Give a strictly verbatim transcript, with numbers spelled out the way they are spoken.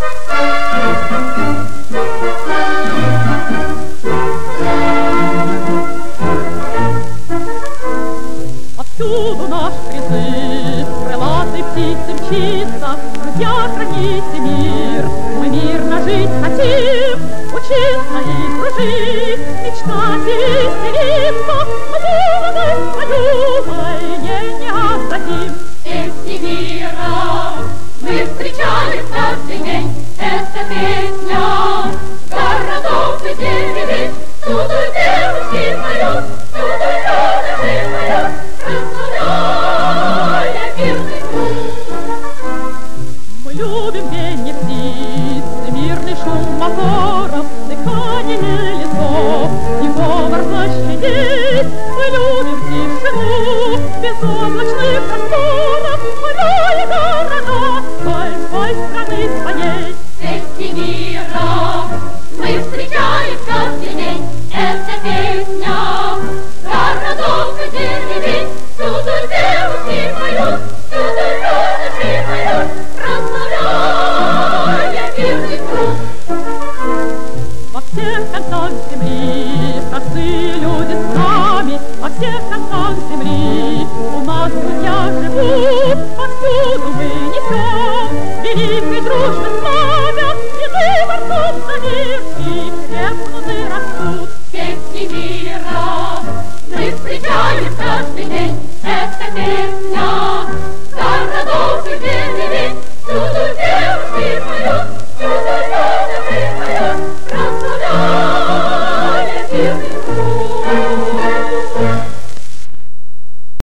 Повсюду наш призыв, крылатой птицы мчится: друзья, храните мир, мы мирно жить хотим, учиться и дружить, мечтать и веселиться, мы молодость свою войне не отдадим. Песни мира мы встречаем каждый день, это песня городов и деревень, всюду девушки поют, всюду юноши поют, прославляя мирный путь. Мы любим пение птиц и мирный шум моторов, дыхание лесов и говор площадей. Мы любим тишину безоблачных просторов, поля и города большой страны своей. Песни мира мы встречаем каждый день, это песня городов и деревень, всюду девушки поют, всюду юноши поют, прославляя мирный путь. Во всех концах земли простые люди с нами, во всех концах земли у нас друзья живут, повсюду мы несем великий друг.